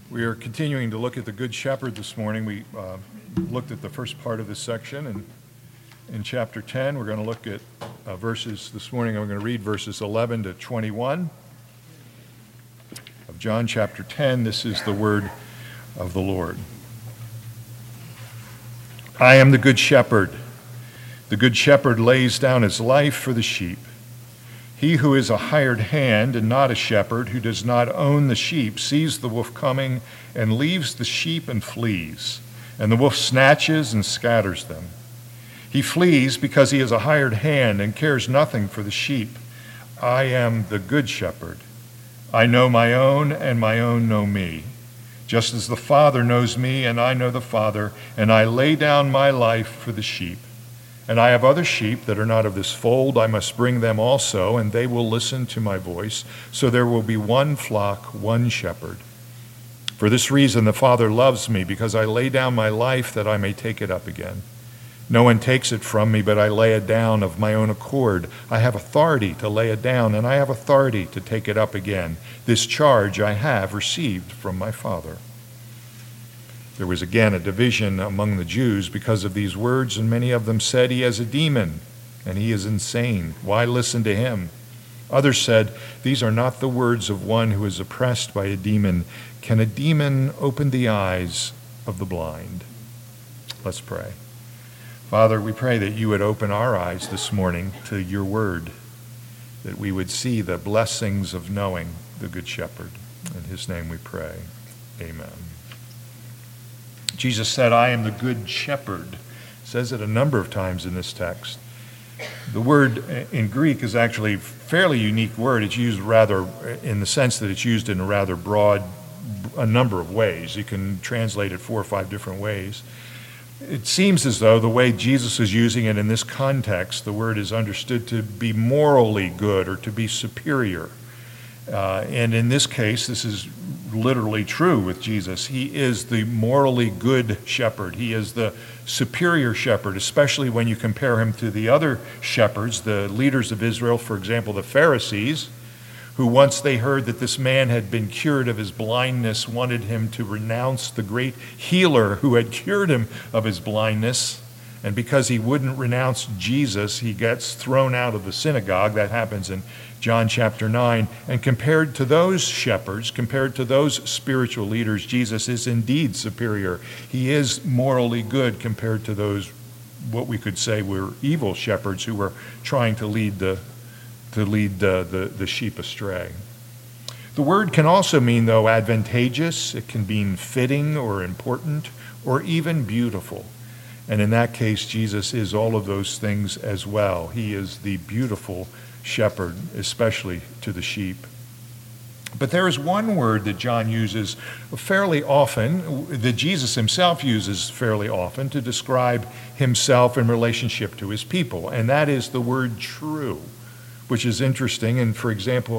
We are continuing to look at the Good Shepherd this morning. We looked at the first part of this section, and in chapter 10, we're going to look at verses this morning. I'm going to read verses 11 to 21 of John chapter 10. This is the word of the Lord. I am the Good Shepherd. The Good Shepherd lays down his life for the sheep. He who is a hired hand and not a shepherd, who does not own the sheep, sees the wolf coming and leaves the sheep and flees. And the wolf snatches and scatters them. He flees because he is a hired hand and cares nothing for the sheep. I am the good shepherd. I know my own, and my own know me. Just as the Father knows me, and I know the Father, and I lay down my life for the sheep. And I have other sheep that are not of this fold. I must bring them also, and they will listen to my voice. So there will be one flock, one shepherd. For this reason the Father loves me, because I lay down my life that I may take it up again. No one takes it from me, but I lay it down of my own accord. I have authority to lay it down, and I have authority to take it up again. This charge I have received from my Father. There was again a division among the Jews because of these words, and many of them said, he has a demon, and he is insane. Why listen to him? Others said, these are not the words of one who is oppressed by a demon. Can a demon open the eyes of the blind? Let's pray. Father, we pray that you would open our eyes this morning to your word, that we would see the blessings of knowing the Good Shepherd. In his name we pray. Amen. Jesus said, I am the good shepherd. It says it a number of times in this text. The word in Greek is actually a fairly unique word. It's used rather in the sense that it's used in a rather broad, a number of ways. You can translate it 4 or 5 different ways. It seems as though the way Jesus is using it in this context, the word is understood to be morally good or to be superior. And in this case, this is literally true with Jesus. He is the morally good shepherd. He is the superior shepherd, especially when you compare him to the other shepherds, the leaders of Israel, for example, the Pharisees, who once they heard that this man had been cured of his blindness, wanted him to renounce the great healer who had cured him of his blindness. And because he wouldn't renounce Jesus, he gets thrown out of the synagogue. That happens in John chapter 9. And compared to those shepherds, compared to those spiritual leaders, Jesus is indeed superior. He is morally good compared to those, what we could say were evil shepherds who were trying to lead the sheep astray. The word can also mean, though, advantageous. It can mean fitting or important or even beautiful. And in that case, Jesus is all of those things as well. He is the beautiful shepherd, especially to the sheep. But there is one word that John uses fairly often, that Jesus himself uses fairly often to describe himself in relationship to his people, and that is the word true, which is interesting. And for example,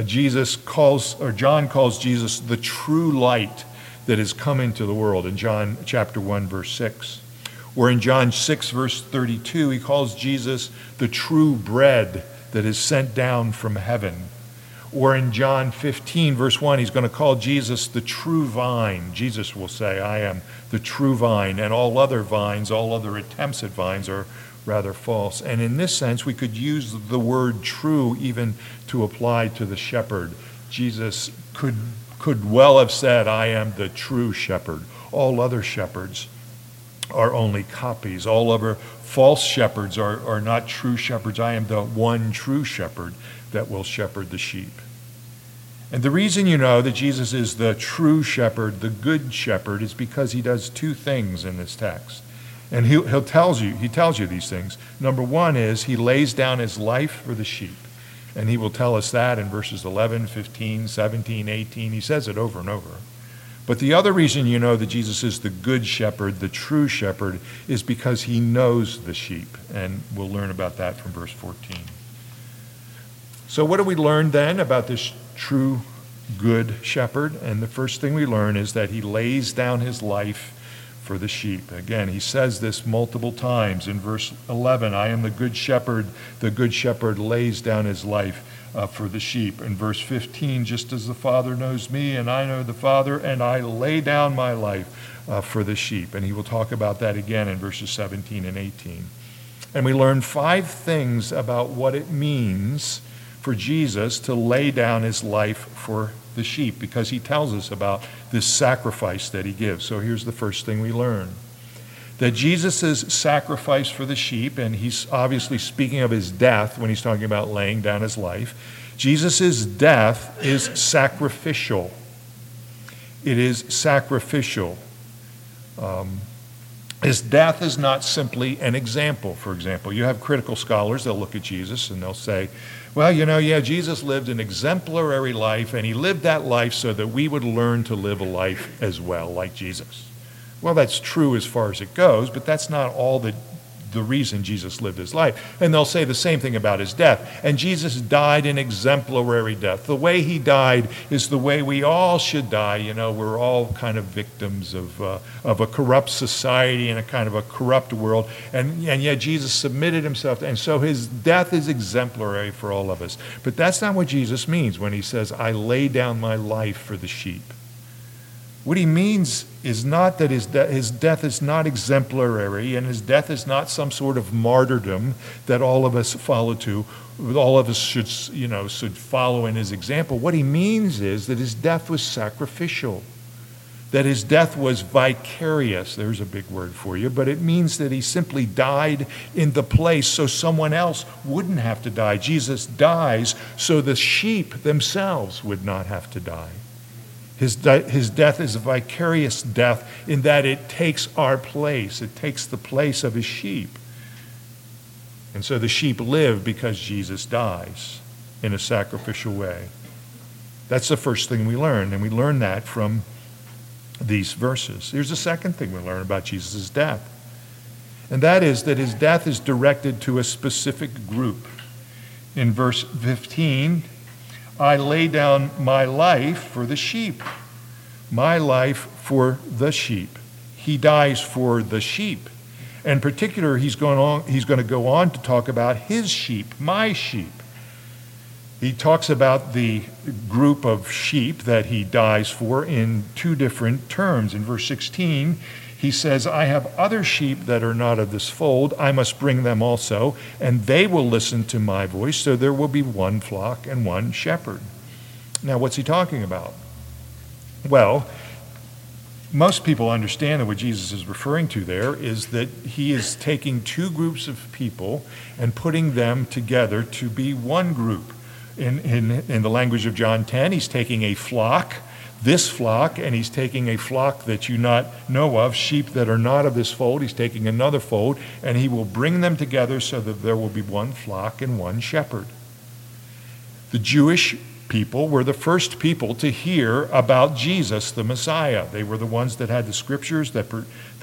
John calls Jesus the true light that has come into the world in John chapter 1, verse 6. Or in John 6, verse 32, he calls Jesus the true bread that is sent down from heaven. Or in John 15, verse 1, he's going to call Jesus the true vine. Jesus will say, I am the true vine, and all other vines, all other attempts at vines are rather false. And in this sense, we could use the word true even to apply to the shepherd. Jesus could well have said, I am the true shepherd. All other shepherds are only copies. All other false shepherds are not true shepherds. I am the one true shepherd that will shepherd the sheep. And the reason you know that Jesus is the true shepherd, the good shepherd, is because he does 2 things in this text. And he tells you these things. Number 1 is he lays down his life for the sheep. And he will tell us that in verses 11, 15, 17, 18. He says it over and over. But the other reason you know that Jesus is the good shepherd, the true shepherd, is because he knows the sheep. And we'll learn about that from verse 14. So what do we learn then about this true good shepherd? And the first thing we learn is that he lays down his life for the sheep. Again, he says this multiple times. In verse 11, I am the good shepherd lays down his life for the sheep. In verse 15, just as the Father knows me and I know the Father, and I lay down my life for the sheep. And he will talk about that again in verses 17 and 18. And we learn 5 things about what it means for Jesus to lay down his life for the sheep, because he tells us about this sacrifice that he gives. So here's the first thing we learn. That Jesus' sacrifice for the sheep, and he's obviously speaking of his death when he's talking about laying down his life. Jesus' death is sacrificial. It is sacrificial. His death is not simply an example. For example, you have critical scholars, they'll look at Jesus and they'll say, well, Jesus lived an exemplary life, and he lived that life so that we would learn to live a life as well, like Jesus. Well, that's true as far as it goes, but that's not all the reason Jesus lived his life. And they'll say the same thing about his death. And Jesus died an exemplary death. The way he died is the way we all should die. We're all kind of victims of a corrupt society and a kind of a corrupt world. And yet Jesus submitted himself. And so his death is exemplary for all of us. But that's not what Jesus means when he says, I lay down my life for the sheep. What he means is not that his death is not exemplary, and his death is not some sort of martyrdom that all of us follow to. All of us should follow in his example. What he means is that his death was sacrificial, that his death was vicarious. There's a big word for you, but it means that he simply died in the place so someone else wouldn't have to die. Jesus dies so the sheep themselves would not have to die. His death is a vicarious death in that it takes our place. It takes the place of his sheep. And so the sheep live because Jesus dies in a sacrificial way. That's the first thing we learn, and we learn that from these verses. Here's the second thing we learn about Jesus' death, and that is that his death is directed to a specific group. In verse 15, I lay down my life for the sheep. My life for the sheep. He dies for the sheep. In particular, he's going to go on to talk about his sheep, my sheep. He talks about the group of sheep that he dies for in 2 different terms. In verse 16, he says, I have other sheep that are not of this fold. I must bring them also, and they will listen to my voice, so there will be one flock and one shepherd. Now, what's he talking about? Well, most people understand that what Jesus is referring to there is that he is taking 2 groups of people and putting them together to be one group. In the language of John 10, he's taking a flock, this flock, and he's taking a flock that you not know of, sheep that are not of this fold. He's taking another fold, and he will bring them together so that there will be one flock and one shepherd. The Jewish people were the first people to hear about Jesus, the Messiah. They were the ones that had the scriptures that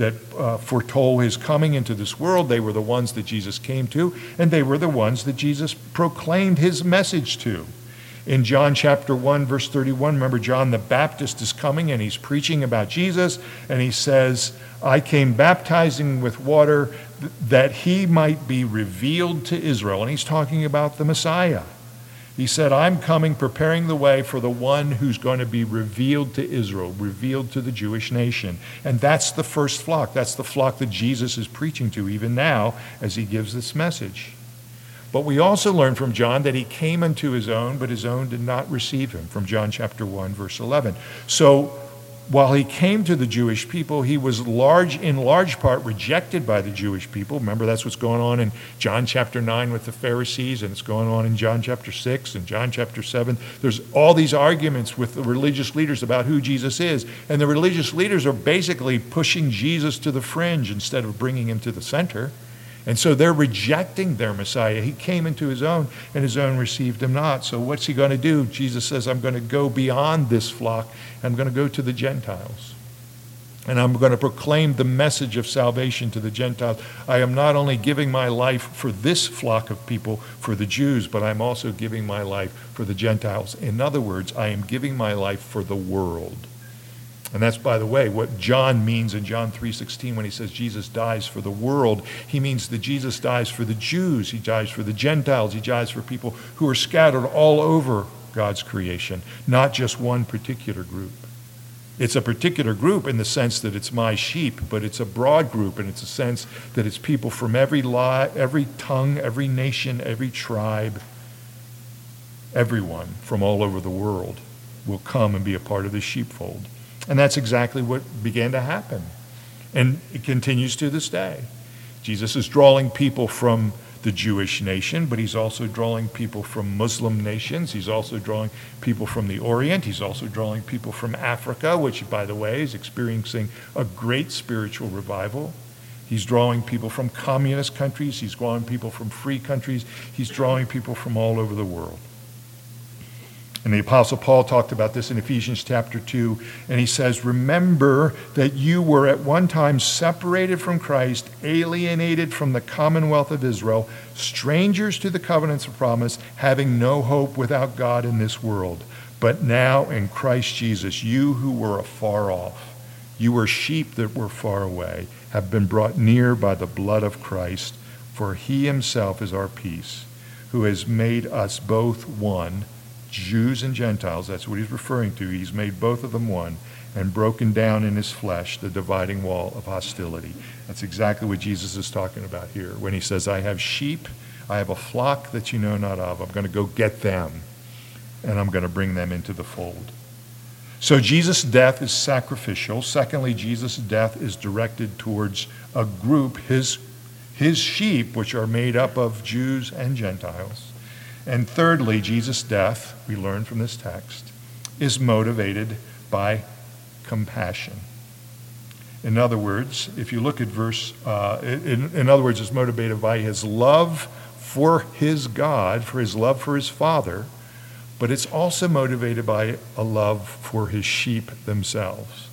foretold his coming into this world. They were the ones that Jesus came to, and they were the ones that Jesus proclaimed his message to. In John chapter 1, verse 31, remember John the Baptist is coming and he's preaching about Jesus, and he says, I came baptizing with water that he might be revealed to Israel. And he's talking about the Messiah. He said, I'm coming preparing the way for the one who's going to be revealed to Israel, revealed to the Jewish nation. And that's the first flock. That's the flock that Jesus is preaching to even now as he gives this message. But we also learn from John that he came unto his own, but his own did not receive him, from John chapter 1, verse 11. So while he came to the Jewish people, he was in large part rejected by the Jewish people. Remember, that's what's going on in John chapter 9 with the Pharisees, and it's going on in John chapter 6 and John chapter 7. There's all these arguments with the religious leaders about who Jesus is, and the religious leaders are basically pushing Jesus to the fringe instead of bringing him to the center. And so they're rejecting their Messiah. He came into his own, and his own received him not. So what's he going to do? Jesus says, I'm going to go beyond this flock. I'm going to go to the Gentiles. And I'm going to proclaim the message of salvation to the Gentiles. I am not only giving my life for this flock of people, for the Jews, but I'm also giving my life for the Gentiles. In other words, I am giving my life for the world. And that's, by the way, what John means in John 3:16 when he says Jesus dies for the world. He means that Jesus dies for the Jews. He dies for the Gentiles. He dies for people who are scattered all over God's creation, not just one particular group. It's a particular group in the sense that it's my sheep, but it's a broad group, and it's a sense that it's people from every tongue, every nation, every tribe. Everyone from all over the world will come and be a part of the sheepfold. And that's exactly what began to happen. And it continues to this day. Jesus is drawing people from the Jewish nation, but he's also drawing people from Muslim nations. He's also drawing people from the Orient. He's also drawing people from Africa, which, by the way, is experiencing a great spiritual revival. He's drawing people from communist countries. He's drawing people from free countries. He's drawing people from all over the world. And the Apostle Paul talked about this in Ephesians chapter 2, and he says, remember that you were at one time separated from Christ, alienated from the commonwealth of Israel, strangers to the covenants of promise, having no hope without God in this world. But now in Christ Jesus, you who were afar off, you were sheep that were far away, have been brought near by the blood of Christ, for he himself is our peace, who has made us both one, Jews and Gentiles. That's what he's referring to. He's made both of them one and broken down in his flesh the dividing wall of hostility. That's exactly what Jesus is talking about here when he says, I have sheep, I have a flock that you know not of. I'm going to go get them, and I'm going to bring them into the fold. So Jesus' death is sacrificial. Secondly, Jesus' death is directed towards a group, his sheep, which are made up of Jews and Gentiles. And thirdly, Jesus' death, we learn from this text, is motivated by compassion. In other words, if you look at in other words, it's motivated by his love for his God, for his love for his Father, but it's also motivated by a love for his sheep themselves.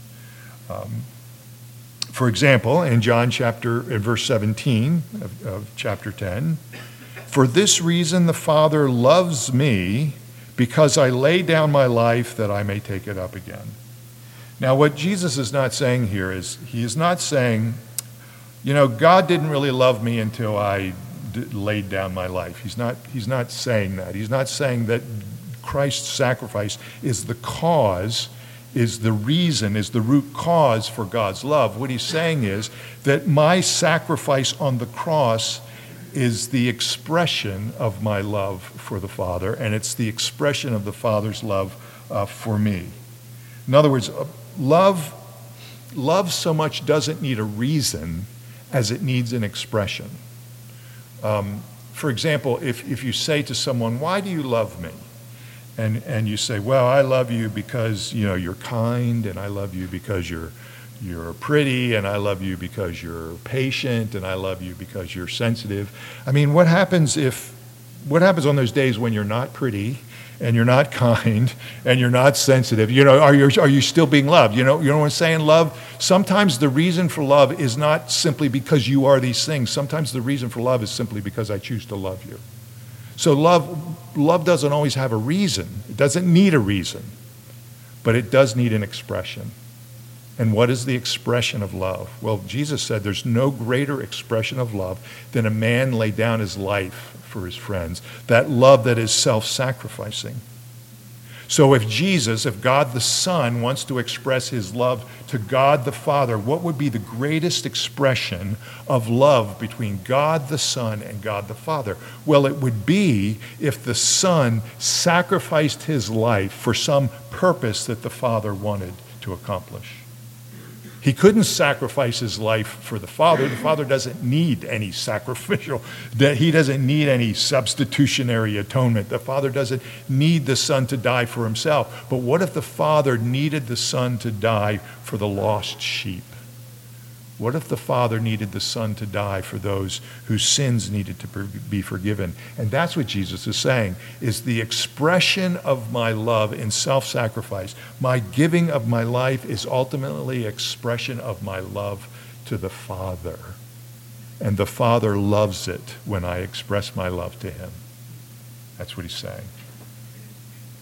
For example, in verse 17 of chapter 10, for this reason the Father loves me, because I lay down my life that I may take it up again. Now, what Jesus is not saying here is, he is not saying, God didn't really love me until I laid down my life. He's not saying that. He's not saying that Christ's sacrifice is the cause, is the reason, is the root cause for God's love. What he's saying is that my sacrifice on the cross is the expression of my love for the Father, and it's the expression of the Father's love for me. In other words, love so much doesn't need a reason as it needs an expression. For example, if you say to someone, why do you love me? And you say, well, I love you because you're kind, and I love you because you're pretty, and I love you because you're patient, and I love you because you're sensitive. I mean, what happens on those days when you're not pretty, and you're not kind, and you're not sensitive? Are you still being loved? You know what I'm saying? Love, sometimes the reason for love is not simply because you are these things. Sometimes the reason for love is simply because I choose to love you. So love doesn't always have a reason. It doesn't need a reason, but it does need an expression. And what is the expression of love? Well, Jesus said there's no greater expression of love than a man lay down his life for his friends. That love that is self-sacrificing. So if God the Son wants to express his love to God the Father, what would be the greatest expression of love between God the Son and God the Father? Well, it would be if the Son sacrificed his life for some purpose that the Father wanted to accomplish. He couldn't sacrifice his life for the Father. The Father doesn't need any sacrificial, he doesn't need any substitutionary atonement. The Father doesn't need the Son to die for himself. But what if the Father needed the Son to die for the lost sheep? What if the Father needed the Son to die for those whose sins needed to be forgiven? And that's what Jesus is saying, is the expression of my love in self-sacrifice. My giving of my life is ultimately expression of my love to the Father. And the Father loves it when I express my love to him. That's what he's saying.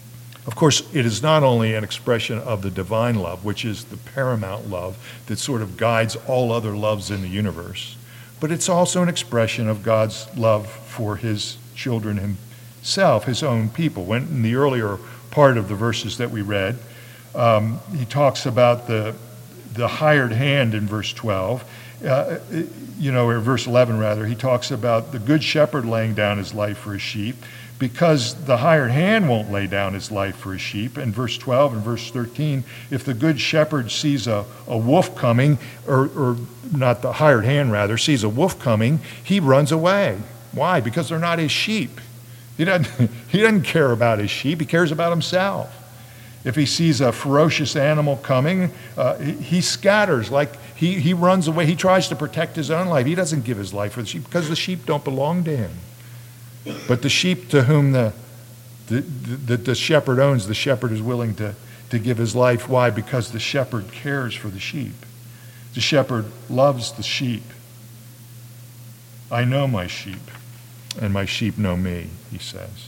Of course, it is not only an expression of the divine love, which is the paramount love that sort of guides all other loves in the universe, but it's also an expression of God's love for his children himself, his own people. When in the earlier part of the verses that we read, he talks about the hired hand in verse 12. Or verse 11 rather, he talks about the good shepherd laying down his life for his sheep, because the hired hand won't lay down his life for his sheep. In verse 12 and verse 13, if the good shepherd sees a wolf coming, or not the hired hand rather, sees a wolf coming, he runs away. Why? Because they're not his sheep. He doesn't care about his sheep, he cares about himself. If he sees a ferocious animal coming, he scatters, like he runs away. He tries to protect his own life. He doesn't give his life for the sheep because the sheep don't belong to him. But the sheep to whom the shepherd owns, the shepherd is willing to give his life. Why? Because the shepherd cares for the sheep. The shepherd loves the sheep. I know my sheep, and my sheep know me, he says.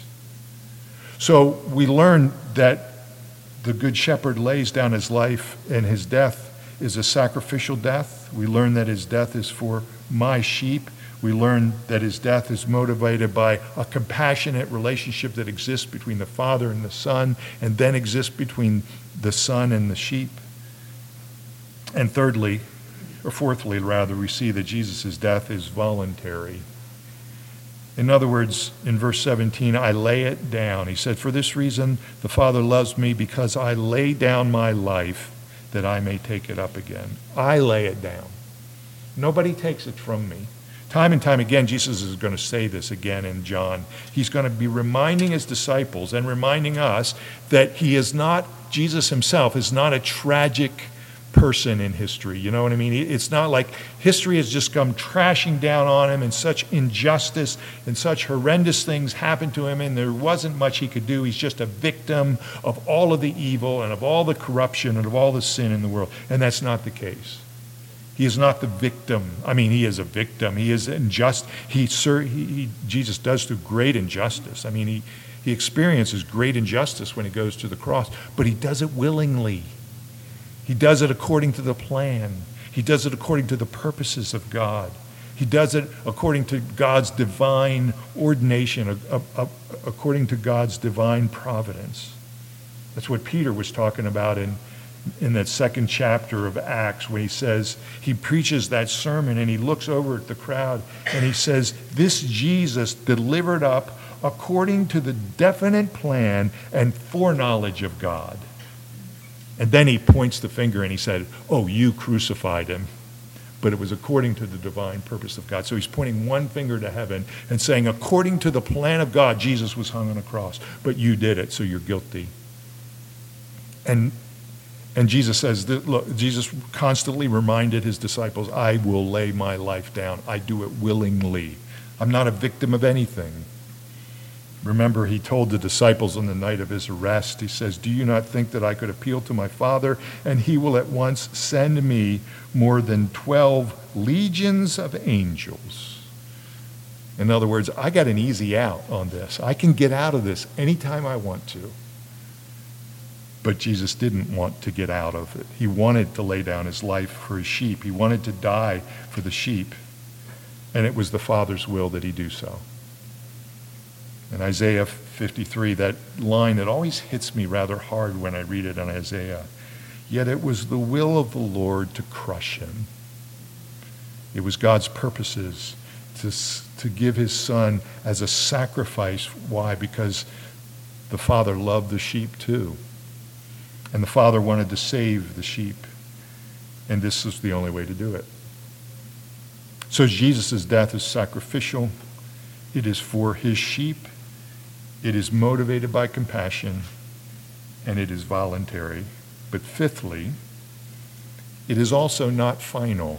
So we learn that the good shepherd lays down his life, and his death is a sacrificial death. We learn that his death is for my sheep. We learn that his death is motivated by a compassionate relationship that exists between the Father and the Son, and then exists between the Son and the sheep. And fourthly, we see that Jesus' death is voluntary. In other words, in verse 17, I lay it down. He said, for this reason, the Father loves me, because I lay down my life that I may take it up again. I lay it down. Nobody takes it from me. Time and time again, Jesus is going to say this again in John. He's going to be reminding his disciples and reminding us that Jesus himself is not a tragic person in history. You know what I mean? It's not like history has just come trashing down on him, and such injustice and such horrendous things happened to him, and there wasn't much he could do. He's just a victim of all of the evil and of all the corruption and of all the sin in the world. And that's not the case. He is not the victim. I mean, he is a victim. He is unjust. Jesus does through great injustice. I mean, he experiences great injustice when he goes to the cross, but he does it willingly. He does it according to the plan. He does it according to the purposes of God. He does it according to God's divine ordination, according to God's divine providence. That's what Peter was talking about in that second chapter of Acts, when he says, he preaches that sermon and he looks over at the crowd and he says, this Jesus delivered up according to the definite plan and foreknowledge of God. And then he points the finger and he said, oh, you crucified him. But it was according to the divine purpose of God. So he's pointing one finger to heaven and saying, according to the plan of God, Jesus was hung on a cross. But you did it, so you're guilty. And Jesus says, look, Jesus constantly reminded his disciples, I will lay my life down. I do it willingly. I'm not a victim of anything. Remember, he told the disciples on the night of his arrest, he says, do you not think that I could appeal to my Father, and he will at once send me more than 12 legions of angels? In other words, I got an easy out on this. I can get out of this anytime I want to. But Jesus didn't want to get out of it. He wanted to lay down his life for his sheep. He wanted to die for the sheep. And it was the Father's will that he do so. In Isaiah 53, that line that always hits me rather hard when I read it in Isaiah, yet it was the will of the Lord to crush him. It was God's purposes to give his Son as a sacrifice. Why? Because the Father loved the sheep too. And the Father wanted to save the sheep. And this is the only way to do it. So Jesus' death is sacrificial. It is for his sheep. It is motivated by compassion. And it is voluntary. But fifthly, it is also not final.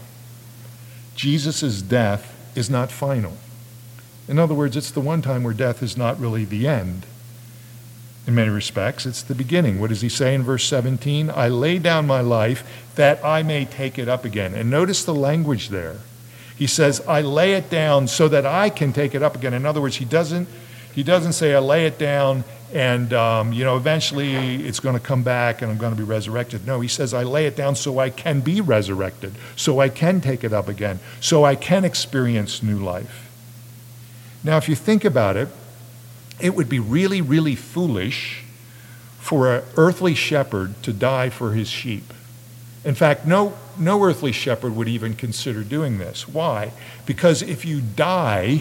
Jesus' death is not final. In other words, it's the one time where death is not really the end. In many respects, it's the beginning. What does he say in verse 17? I lay down my life that I may take it up again. And notice the language there. He says, I lay it down so that I can take it up again. In other words, he doesn't say I lay it down and eventually it's going to come back and I'm going to be resurrected. No, he says, I lay it down so I can be resurrected, so I can take it up again, so I can experience new life. Now, if you think about it, it would be really, really foolish for an earthly shepherd to die for his sheep. In fact, no earthly shepherd would even consider doing this. Why? Because if you die,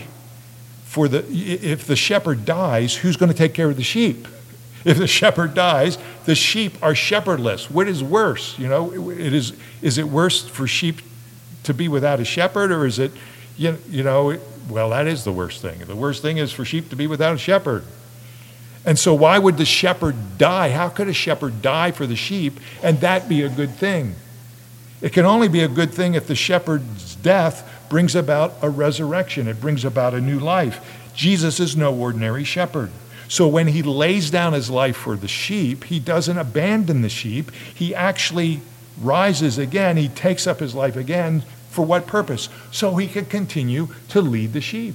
if the shepherd dies, who's going to take care of the sheep? If the shepherd dies, the sheep are shepherdless. What is worse? Is it worse for sheep to be without a shepherd, or is it, well, that is the worst thing. The worst thing is for sheep to be without a shepherd. And so why would the shepherd die? How could a shepherd die for the sheep and that be a good thing? It can only be a good thing if the shepherd's death brings about a resurrection. It brings about a new life. Jesus is no ordinary shepherd. So when he lays down his life for the sheep, he doesn't abandon the sheep. He actually rises again. He takes up his life again. For what purpose? So he can continue to lead the sheep.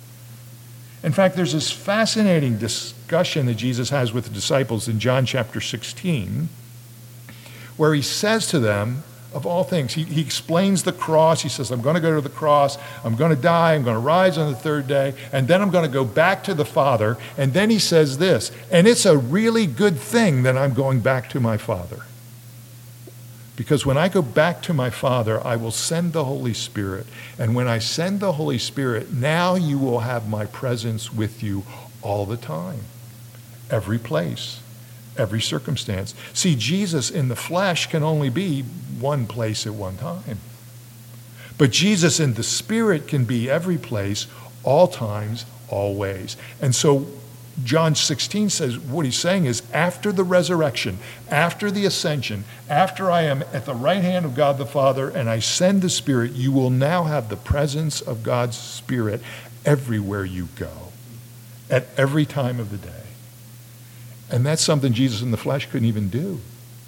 In fact, there's this fascinating discussion that Jesus has with the disciples in John chapter 16, where he says to them, of all things, he explains the cross. He says, I'm going to go to the cross, I'm going to die, I'm going to rise on the third day, and then I'm going to go back to the Father. And then he says this, and it's a really good thing that I'm going back to my Father. Because when I go back to my Father, I will send the Holy Spirit. And when I send the Holy Spirit, now you will have my presence with you all the time, every place, every circumstance. See, Jesus in the flesh can only be one place at one time. But Jesus in the Spirit can be every place, all times, always. And so John 16 says, what he's saying is, after the resurrection, after the ascension, after I am at the right hand of God the Father and I send the Spirit, you will now have the presence of God's Spirit everywhere you go, at every time of the day. And that's something Jesus in the flesh couldn't even do.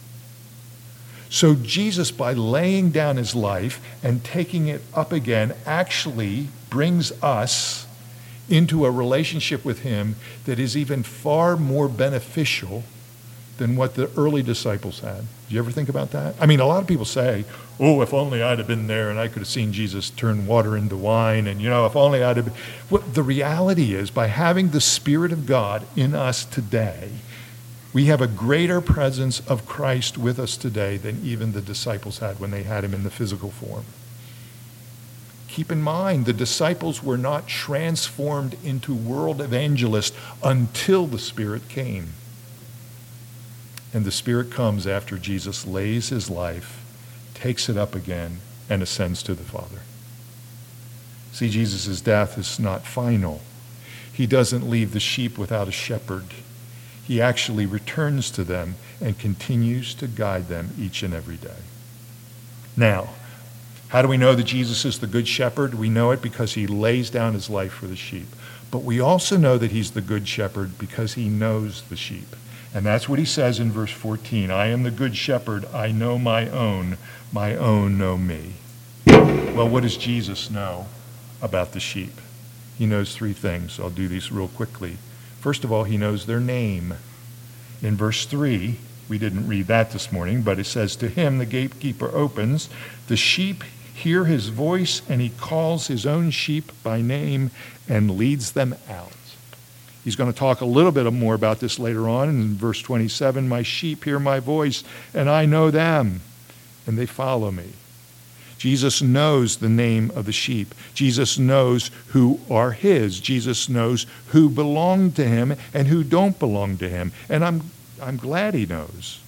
So Jesus, by laying down his life and taking it up again, actually brings us into a relationship with him that is even far more beneficial than what the early disciples had. Do you ever think about that? I mean, a lot of people say, oh, if only I'd have been there and I could have seen Jesus turn water into wine, and, if only I'd have been. Well, the reality is, by having the Spirit of God in us today, we have a greater presence of Christ with us today than even the disciples had when they had him in the physical form. Keep in mind, the disciples were not transformed into world evangelists until the Spirit came. And the Spirit comes after Jesus lays his life, takes it up again, and ascends to the Father. See, Jesus' death is not final. He doesn't leave the sheep without a shepherd. He actually returns to them and continues to guide them each and every day. Now, how do we know that Jesus is the good shepherd? We know it because he lays down his life for the sheep. But we also know that he's the good shepherd because he knows the sheep. And that's what he says in verse 14. I am the good shepherd. I know my own know me. Well, what does Jesus know about the sheep? He knows three things. I'll do these real quickly. First of all, he knows their name. In verse 3, we didn't read that this morning, but it says, to him the gatekeeper opens, the sheep hear his voice, and he calls his own sheep by name and leads them out. He's going to talk a little bit more about this later on in verse 27. My sheep hear my voice, and I know them, and they follow me. Jesus knows the name of the sheep. Jesus knows who are his. Jesus knows who belong to him and who don't belong to him. And I'm glad he knows.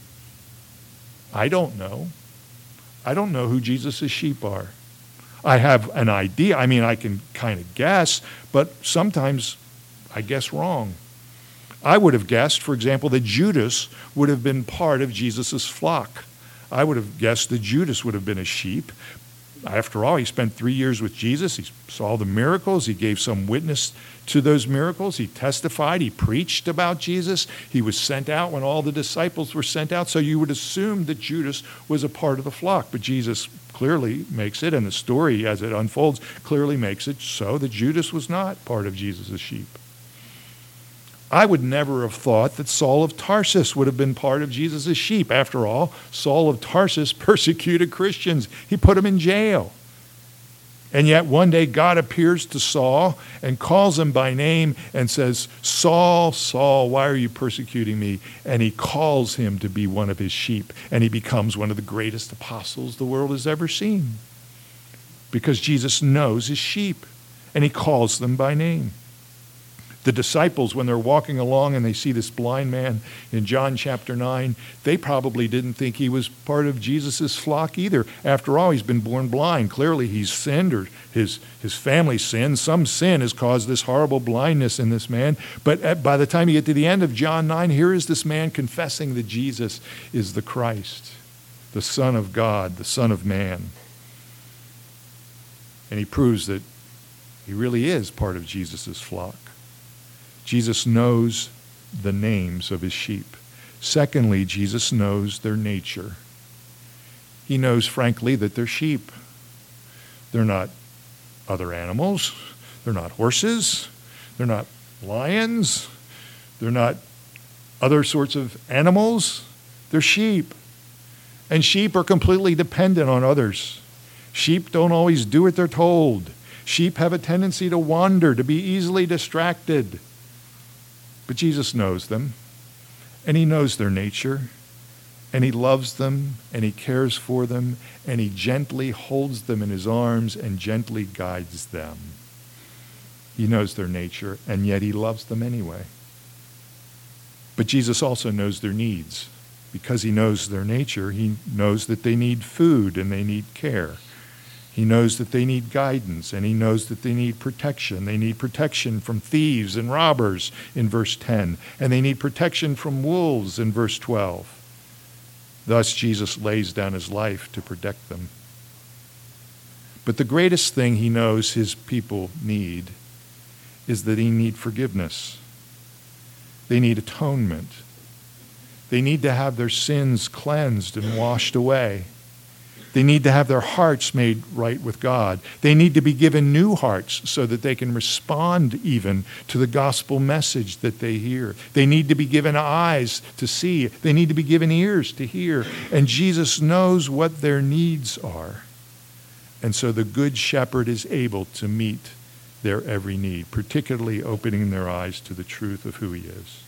I don't know. I don't know who Jesus' sheep are. I have an idea. I mean, I can kind of guess, but sometimes I guess wrong. I would have guessed, for example, that Judas would have been part of Jesus' flock. I would have guessed that Judas would have been a sheep. After all, he spent 3 years with Jesus. He saw the miracles. He gave some witness to those miracles. He testified. He preached about Jesus. He was sent out when all the disciples were sent out. So you would assume that Judas was a part of the flock. But Jesus clearly makes it, and the story as it unfolds clearly makes it so that Judas was not part of Jesus' sheep. I would never have thought that Saul of Tarsus would have been part of Jesus' sheep. After all, Saul of Tarsus persecuted Christians. He put them in jail. And yet one day God appears to Saul and calls him by name and says, Saul, Saul, why are you persecuting me? And he calls him to be one of his sheep. And he becomes one of the greatest apostles the world has ever seen. Because Jesus knows his sheep and he calls them by name. The disciples, when they're walking along and they see this blind man in John chapter 9, they probably didn't think he was part of Jesus' flock either. After all, he's been born blind. Clearly he's sinned, or his family sinned. Some sin has caused this horrible blindness in this man. But by the time you get to the end of John 9, here is this man confessing that Jesus is the Christ, the Son of God, the Son of Man. And he proves that he really is part of Jesus' flock. Jesus knows the names of his sheep. Secondly, Jesus knows their nature. He knows, frankly, that they're sheep. They're not other animals. They're not horses. They're not lions. They're not other sorts of animals. They're sheep. And sheep are completely dependent on others. Sheep don't always do what they're told. Sheep have a tendency to wander, to be easily distracted. But Jesus knows them, and he knows their nature, and he loves them, and he cares for them, and he gently holds them in his arms and gently guides them. He knows their nature, and yet he loves them anyway. But Jesus also knows their needs. Because he knows their nature, he knows that they need food and they need care. He knows that they need guidance, and he knows that they need protection. They need protection from thieves and robbers in verse 10, and they need protection from wolves in verse 12. Thus, Jesus lays down his life to protect them. But the greatest thing he knows his people need is that they need forgiveness. They need atonement. They need to have their sins cleansed and washed away. They need to have their hearts made right with God. They need to be given new hearts so that they can respond even to the gospel message that they hear. They need to be given eyes to see. They need to be given ears to hear. And Jesus knows what their needs are. And so the Good Shepherd is able to meet their every need, particularly opening their eyes to the truth of who he is.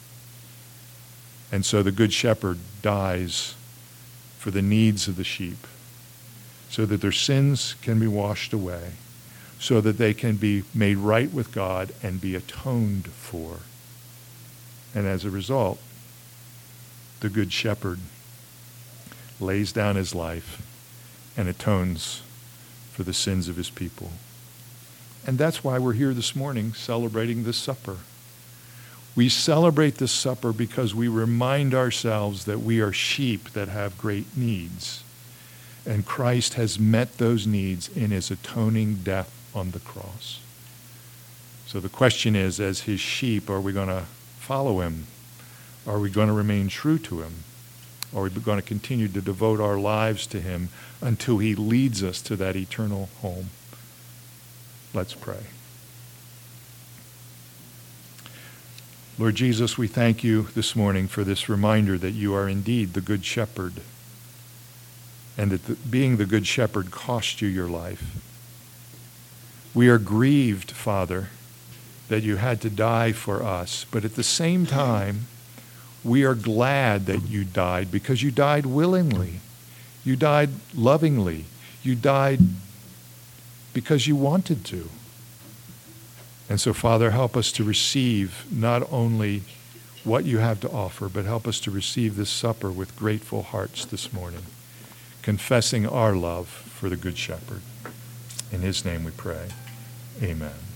And so the Good Shepherd dies for the needs of the sheep, so that their sins can be washed away, so that they can be made right with God and be atoned for. And as a result, the Good Shepherd lays down his life and atones for the sins of his people. And that's why we're here this morning celebrating this supper. We celebrate this supper because we remind ourselves that we are sheep that have great needs. And Christ has met those needs in his atoning death on the cross. So the question is, as his sheep, are we going to follow him? Are we going to remain true to him? Are we going to continue to devote our lives to him until he leads us to that eternal home? Let's pray. Lord Jesus, we thank you this morning for this reminder that you are indeed the Good Shepherd, and that being the Good Shepherd cost you your life. We are grieved, Father, that you had to die for us, but at the same time, we are glad that you died because you died willingly. You died lovingly. You died because you wanted to. And so, Father, help us to receive not only what you have to offer, but help us to receive this supper with grateful hearts this morning, confessing our love for the Good Shepherd. In his name we pray. Amen.